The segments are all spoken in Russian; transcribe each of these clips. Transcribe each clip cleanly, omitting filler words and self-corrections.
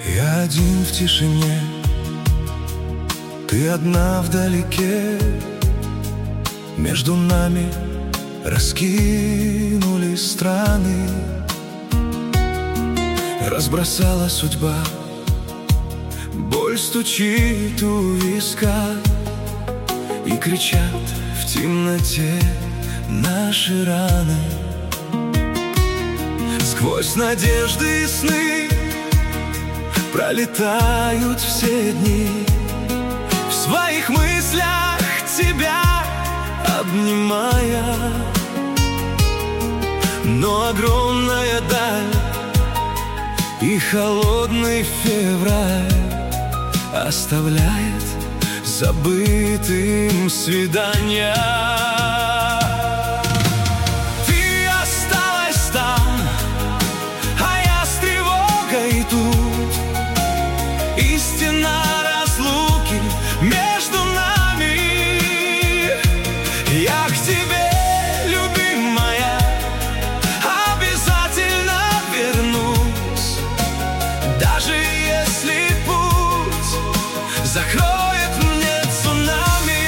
Я один в тишине, ты одна вдалеке. Между нами раскинулись страны. Разбросала судьба, боль стучит у виска, и кричат в темноте наши раны. Сквозь надежды и сны пролетают все дни. В своих мыслях тебя обнимая, но огромная даль и холодный февраль оставляет забытым свидания. Ты осталась там, а я с тревогой тут. И стена разлуки между нами. Я к тебе, любимая, обязательно вернусь, даже если путь закроет мне цунами.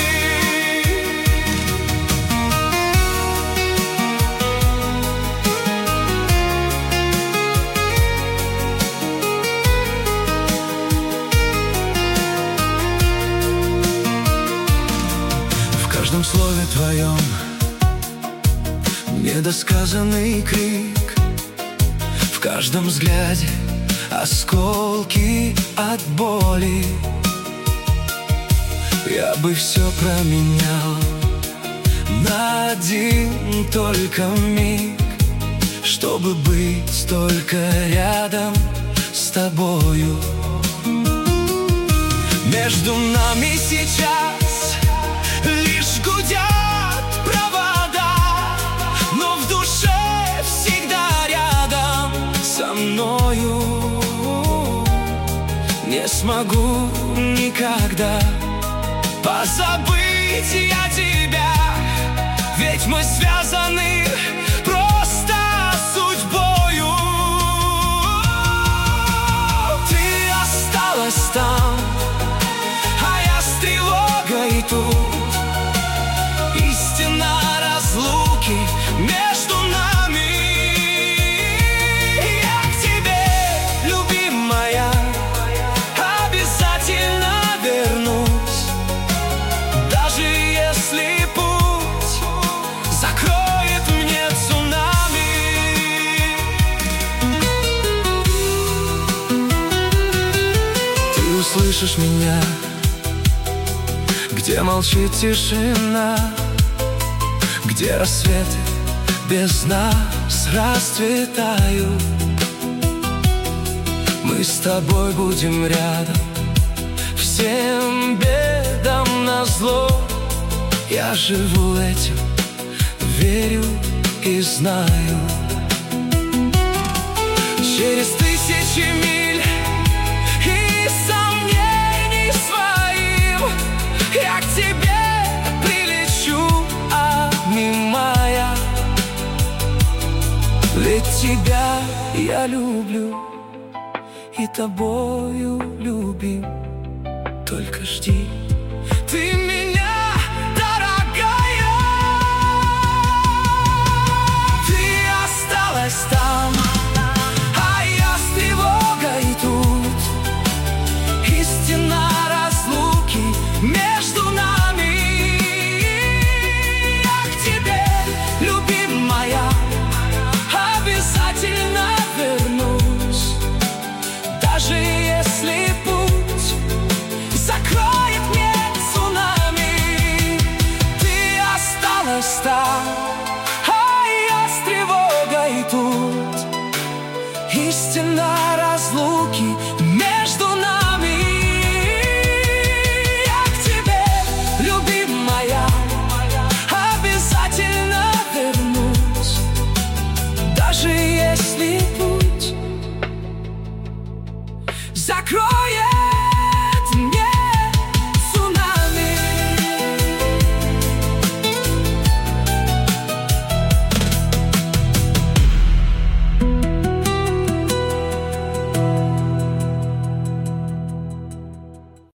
В каждом слове твоем недосказанный крик, в каждом взгляде осколки от боли. Я бы все променял на один только миг, чтобы быть только рядом с тобою. Между нами сейчас лишь гудят провода, но в душе всегда рядом со мною. Не смогу никогда позабыть я тебя, ведь мы связаны просто судьбою. Ты осталась там, а я с тревогой тут. И стена разлуки между нами. Я к тебе, любимая, обязательно вернусь, даже если путь закроет мне цунами. Ты услышишь меня, где молчит тишина, где рассветы без нас расцветают. Мы с тобой будем рядом, всем бедам назло. Я живу этим, верю и знаю. Через тысячи миль и сомнений своим я к тебе прилечу, обнимая. Ведь тебя я люблю и тобою любим. Только жди ты меня, дорогая. Ты осталась там, а я с тревогой тут. И стена разлуки между нами. Я к тебе, любимая, обязательно вернусь, даже если путь закроет мне цунами. Ты осталась там, а я с тревогой тут. И стена разлуки между нами. Я к тебе, любимая, обязательно вернусь, даже если путь закроет